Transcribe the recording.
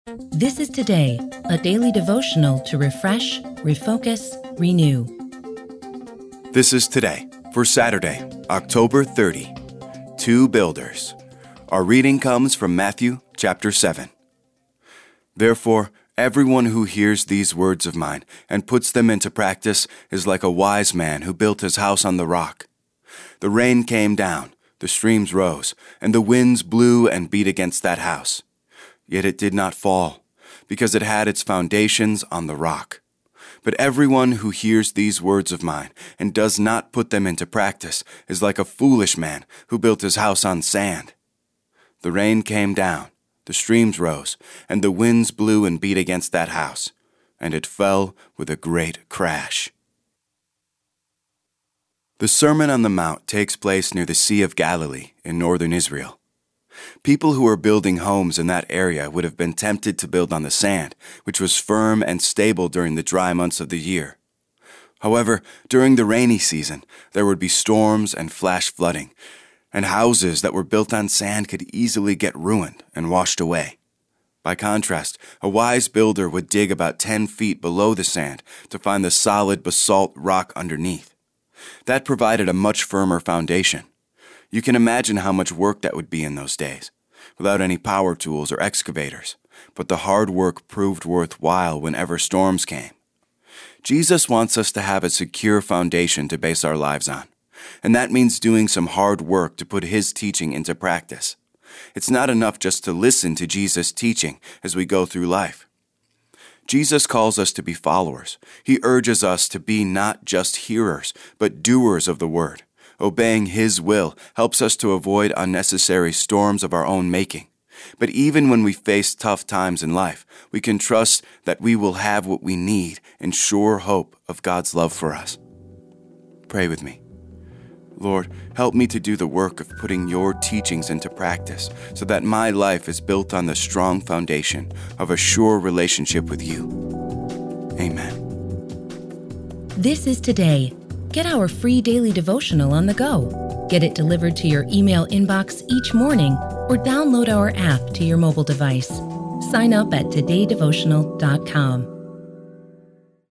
This is Today, a daily devotional to refresh, refocus, renew. This is Today for Saturday, October 30. Two builders. Our reading comes from Matthew chapter 7. Therefore, everyone who hears these words of mine and puts them into practice is like a wise man who built his house on the rock. The rain came down, the streams rose, and the winds blew and beat against that house. Yet it did not fall, because it had its foundations on the rock. But everyone who hears these words of mine and does not put them into practice is like a foolish man who built his house on sand. The rain came down, the streams rose, and the winds blew and beat against that house, and it fell with a great crash. The Sermon on the Mount takes place near the Sea of Galilee in northern Israel. People who were building homes in that area would have been tempted to build on the sand, which was firm and stable during the dry months of the year. However, during the rainy season, there would be storms and flash flooding, and houses that were built on sand could easily get ruined and washed away. By contrast, a wise builder would dig about 10 feet below the sand to find the solid basalt rock underneath. That provided a much firmer foundation. You can imagine how much work that would be in those days, without any power tools or excavators, but the hard work proved worthwhile whenever storms came. Jesus wants us to have a secure foundation to base our lives on, and that means doing some hard work to put His teaching into practice. It's not enough just to listen to Jesus' teaching as we go through life. Jesus calls us to be followers. He urges us to be not just hearers, but doers of the word. Obeying His will helps us to avoid unnecessary storms of our own making. But even when we face tough times in life, we can trust that we will have what we need in sure hope of God's love for us. Pray with me. Lord, help me to do the work of putting Your teachings into practice so that my life is built on the strong foundation of a sure relationship with You. Amen. This is Today. Get our free daily devotional on the go. Get it delivered to your email inbox each morning or download our app to your mobile device. Sign up at todaydevotional.com.